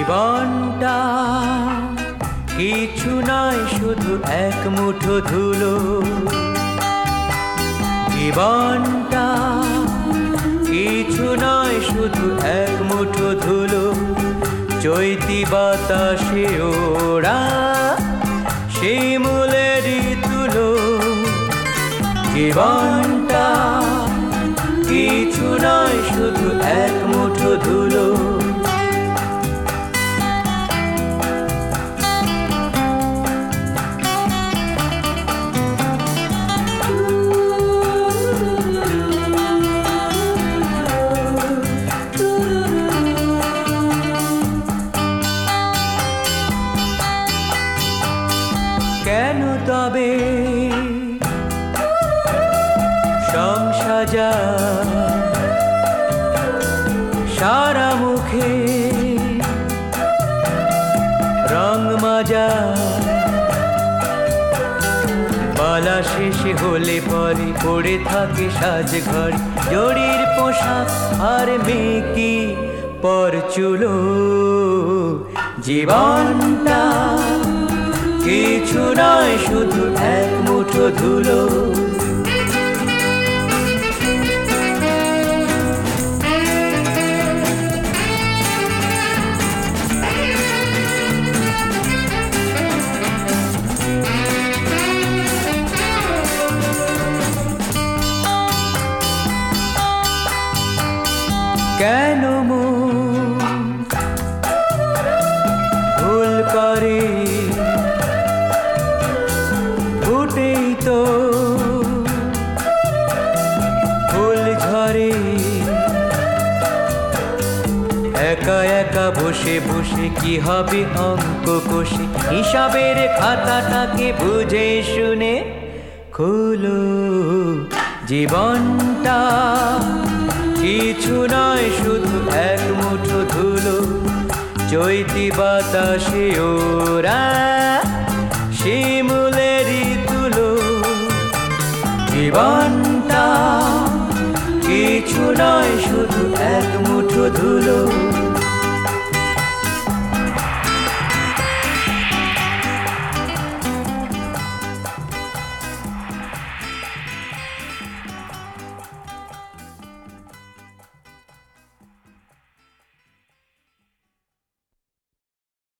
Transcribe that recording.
জীবনটা কিছু নয়, শুধু এক মুঠো ধুলো। জীবনটা কিছু নয়, শুধু এক মুঠো ধুলো। চৈতি বাতাসে ওরা শিমুলেরই তুলো। জীবনটা কিছু নয়, শুধু এক মুঠো ধুলো। কেন তবে সংসাজা সারা মুখে রং মাজা? পালা শেষে হলে পরে পড়ে থাকে সাজ ঘর, জরির পোশাক আর মেকি পরচুলো। জীবনটা কিছু নয়, শুধু এক মুঠো ধুলো। কেন মন ভুল করে? ফুটেই তো ফুল ঝরে। একা একা বসে বসে কি হবে অঙ্ক কষে? হিসাবের খাতাটাকে বুঝে শুনে খুলো। জীবনটা কিছু নয়, শুধু এক মুঠো ধুলো। চৈতি বাতাসে ওরা শিমুলেরই তুলো। জীবনটা কিছু নয়, শুধু এক মুঠো ধুলো।